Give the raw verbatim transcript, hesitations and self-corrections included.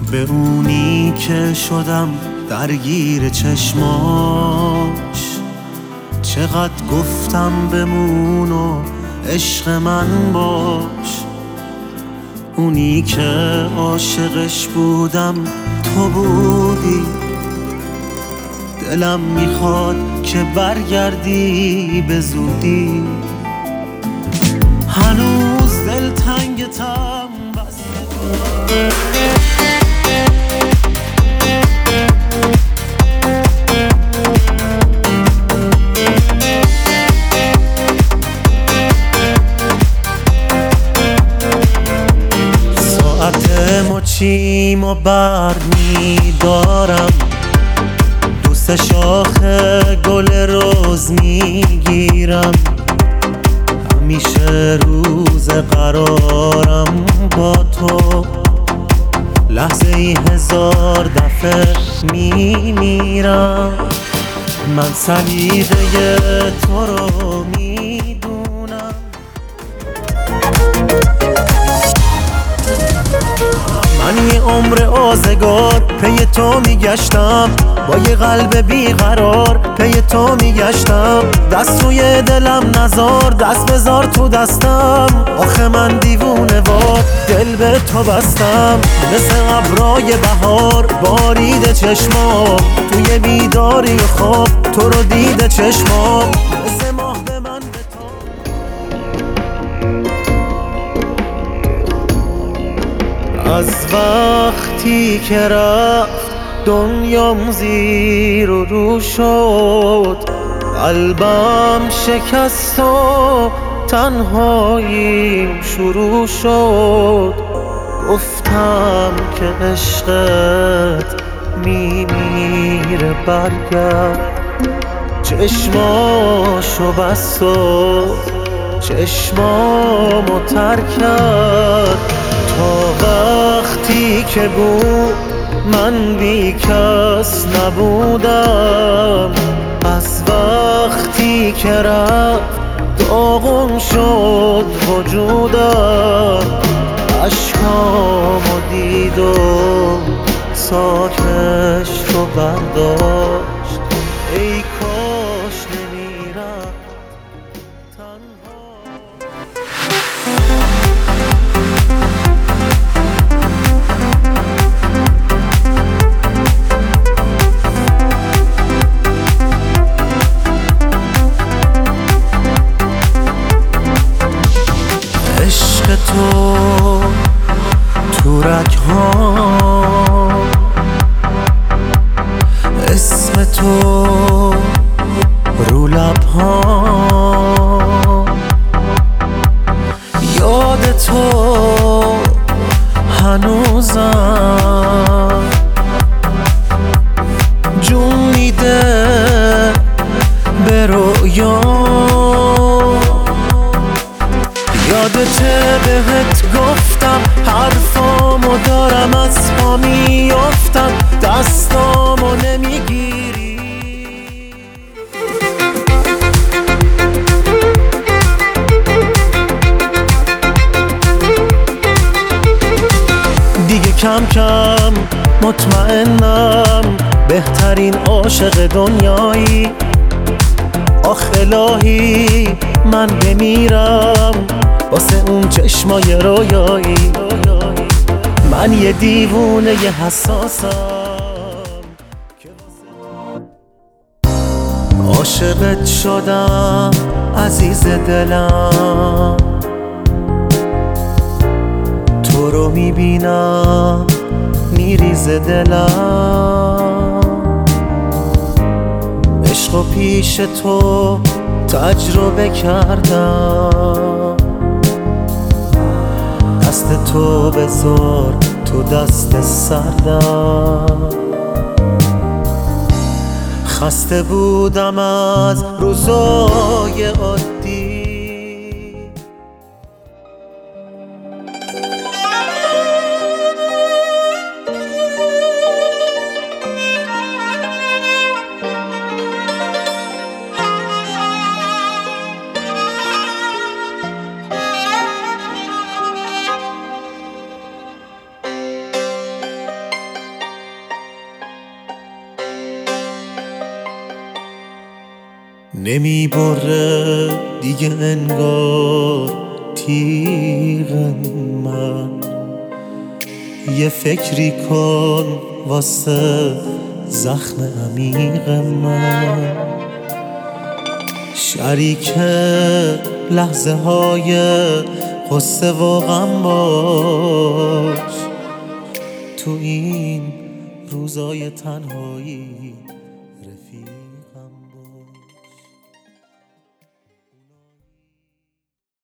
به اونی که شدم درگیر چشماش، چقدر گفتم بمون و عشق من باش. اونی که عاشقش بودم تو بودی، دلم میخواد که برگردی به زودی. هنوز دلتنگتم بسته ساعت مچیم و بر میدارم، دوست شاخ گل روز میگیرم. همیشه روز قرارم با تو، لحظه ای هزار دفعه میمیرم. من سلیقه تو رو میدونم، من یه عمر آزگار پی تو میگشتم، با یه قلب بیقرار پی تو میگشتم. دست روی دلم نزار، دست بذار تو دستم. آخه من دیوونه وار دل به تو بستم، مثل ابرای بهار بارید چشمام. توی بیداری و خواب تو رو دیده چشمام، مثل ماه به من به تو. از وقتی که رفت دنیام زیر و رو شد، قلبم شکست و تنهاییم شروع شد. گفتم که عشقت میمیره برگرد، چشماشو بست و چشمامو تر کرد. تا وقتی که بود من بی کس نبودم، از وقتی که رفت داغون شد وجودم. اشکامو دید و ساکش رو برداشت، ای کاش نمیرفت تنها. عشق تو تو رگ‌هام، اسم تو رو لب‌هام. یاد تو هنوزم جون میده به رویام. یادته بهت گفتم حرفامو دارم از پا میافتم، دستامو نمیگیری. دیگه کم کم مطمئنم بهترین عاشق دنیایی. آخ الهی من بمیرم واسه اون چشمای رویایی. من یه دیوونه یه حساسم که عاشقت شدم عزیز دلم. تو رو میبینم میریزه دلم، عشق و پیش تو تجربه کردم. دست تو بذار تو دست سردم، خسته بودم از روزای عادی. نمی بره دیگه انگار تیغ من. یه فکری کن واسه زخم عمیق من. شریک لحظه های قصه و غم باش تو این روزای تنهایی.